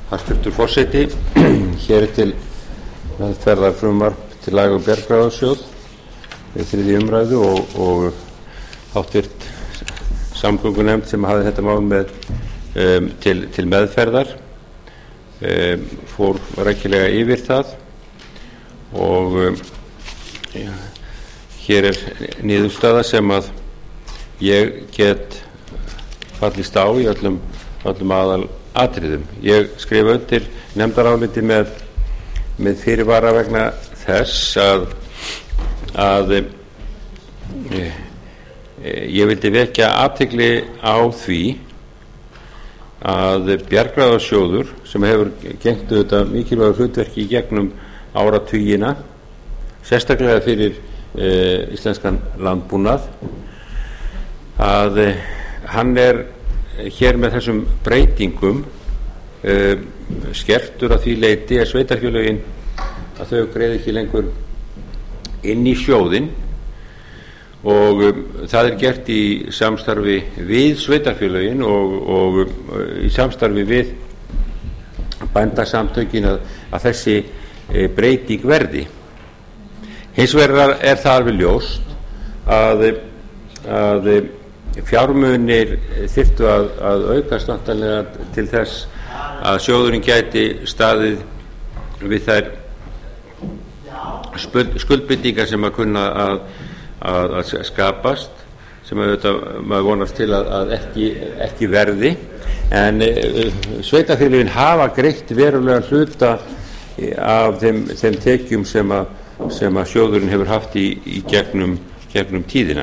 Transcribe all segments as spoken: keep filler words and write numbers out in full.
Hæstvirtur forseti. Hér er til meðferðar frumvarp til laga um Bjargráðasjóð við þriðju umræðu og, og háttvirt samgöngunefnd sem hafði þetta mál með um, til, til meðferðar um, fór rækilega yfir það og um, ja, hér er niðurstaða sem að ég get fallist á í öllum, öllum aðal atriðum. Ég skrifa undir nefndaráliti með, með fyrirvara vegna þess að, að e, e, ég vildi vekja athygli á því að Bjargráðasjóður sem hefur gegnt auðvitað mikilvægur hlutverki í gegnum áratugina, sérstaklega fyrir e, íslenskan landbúnað, að e, hann er hér með þessum breytingum uh, skertur að því leyti að sveitarfélögin að þau greiði ekki lengur inn í sjóðinn og um, það er gert í samstarfi við sveitarfélögin og, og um, í samstarfi við bændasamtökin að, að þessi uh, breyting verði. Hins vegar er það alveg ljóst að að fjármunir þyrftu að, að aukast náttúrulega til þess að sjóðurinn gæti staðið við þær skuldbindingar sem að kunna að, að, að skapast sem auðvitað maður vonast til að, að ekki, ekki verði en sveitarfélögin hafa greitt verulega hluta af þeim, þeim tekjum sem að, sem að sjóðurinn hefur haft í, í gegnum, gegnum tíðina.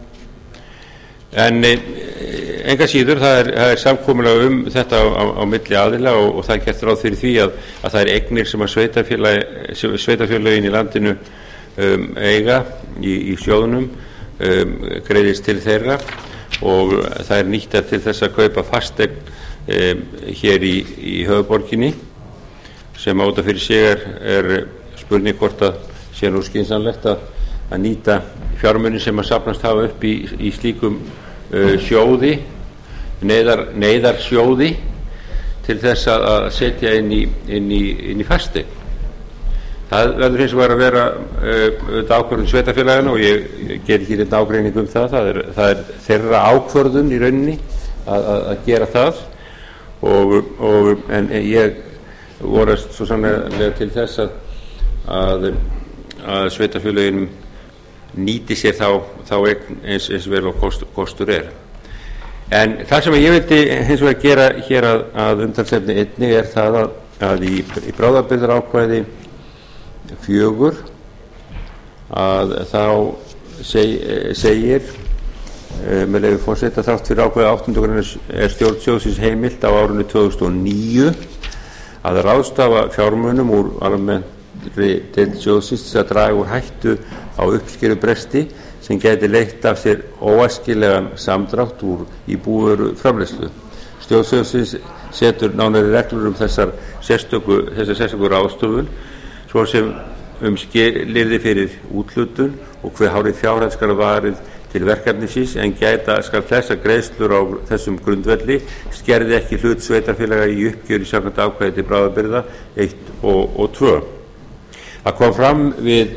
En enga síður það er, það er samkomulega um þetta á, á, á milli aðila og, og það er gert ráð fyrir því að, að það er eignir sem að sveitarfélögin í landinu um, eiga í, í sjóðunum um, greiðist til þeirra og það er nýttar til þess að kaupa fasteign um, hér í, í höfuðborginni sem áta fyrir sig er, er spurning hvort að sé nú skynsamlegt að að nýta fjármuni sem að safnast hafa upp í, í slíkum uh, sjóði, neyðar, neyðarsjóði til þess að, að setja inn í, inn í, inn í fasteign. Það verður hins vegar að vera uh, ákvörðun sveitarfélagana og ég, ég ger ekki þetta ágreining um það, það er, það er þeirra ákvörðun í rauninni að, að, að gera það og, og en ég vorast svo sannlega til þess að, að, að sveitarfélagin nýti sér þá, þá eins, eins vel og kost, kostur er. En það sem ég vildi hins vegar gera hér að, að umtalsefni einni er það að, að í, í bráðabirgðaákvæði fjögur að þá seg, segir með leyfi forseta þrátt fyrir ákvæði áttundu grein er stjórn sjóðsins heimilt á árinu tvö þúsund og níu að ráðstafa fjármunum úr almennri deild sjóðsins til að draga úr hættu á uppskerubresti sem gæti leitt af sér óæskilegan samdrátt úr íbúðaru framleiðslu. Stjórn sjóðsins setur nánari reglur um þessar sérstöku, þessar sérstöku ráðstöfun svo sem um skilyrði fyrir úthlutun og hve hárið fjárhæð skal varið til verkefnisins en gæta skal þess að greiðslur á þessum grundvelli skerði ekki hlut sveitarfélaga í uppgjöri samkvæmt ákvæði til bráðabirgða eitt og, og tvö. Það kom fram við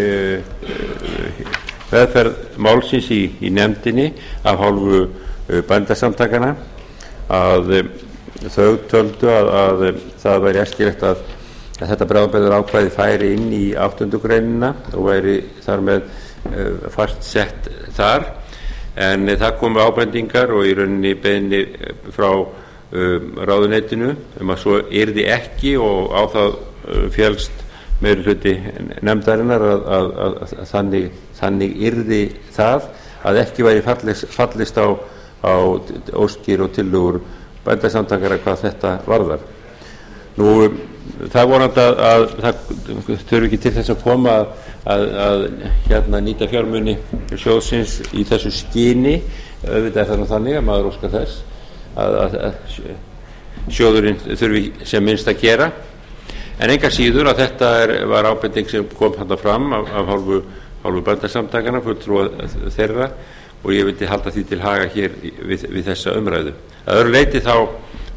meðferð uh, málsins í, í nefndinni af hálfu uh, bændasamtakana að uh, þau töldu að, að uh, það væri æskilegt að, að þetta bráðabirgðar ákvæði færi inn í áttundu greinina og væri þar með uh, fast sett þar en uh, það komu ábendingar og í rauninni beiðni frá uh, ráðuneytinu um að svo yrði ekki og á það uh, féllst meiri hluti nefndarinnar að, að, að, að þannig, þannig yrði það að ekki væri fallist, fallist á, á óskir og tillögur bændasamtakara hvað þetta varðar. Nú það er vonandi að, að það þurfi ekki til þess að koma að, að, að hérna nýta fjármuni sjóðsins í þessu skyni, auðvitað er það nú þannig að maður óskar þess að, að, að sjóðurinn þurfi sem minnst að gera. En enga síður að þetta er, var ábending sem kom þarna fram af, af hálfu, hálfu bændasamtakana, fulltrúa þeirra og ég vildi halda því til haga hér við, við þessa umræðu. Að öðru leyti þá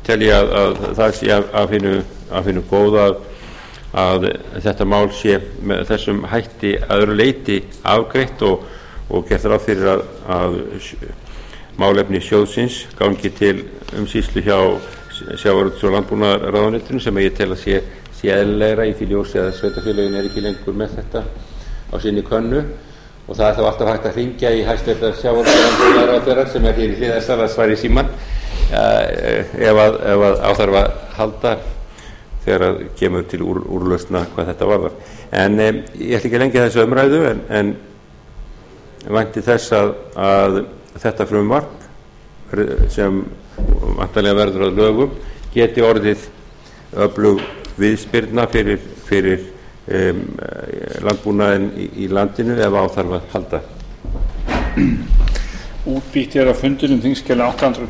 tel ég að, að það sé af, af hinu af hinu góða að, að þetta mál sé með þessum hætti að öðru leyti afgreitt og, og gert ráð fyrir að, að málefni sjóðsins gangi til umsýslu hjá sjávarútvegs- og landbúnaðarráðuneytinu sem ég tel að sé, sé eðlilegra í því ljósi að sveitarfélögin er ekki lengur með þetta á sinni könnu og það er þá alltaf hægt að hringja í hæstvirtan sjávarútvegs- og landbúnaðarráðherra sem er hér í hliðarsal að svara í símann ef að, ef að áþarf að halda þegar að kemur til úr, úrlausna hvað þetta varðar. En e, ég ætla ekki að lengja þessu umræðu en, en vænti þess að, að þetta frumvarp sem væntanlega verður að lögum geti orðið öflug viðspyrna fyrir, fyrir um, landbúnaðinn í, í landinu ef á þarf að halda. Útbýtt er á fundinum þingskjali átta hundruð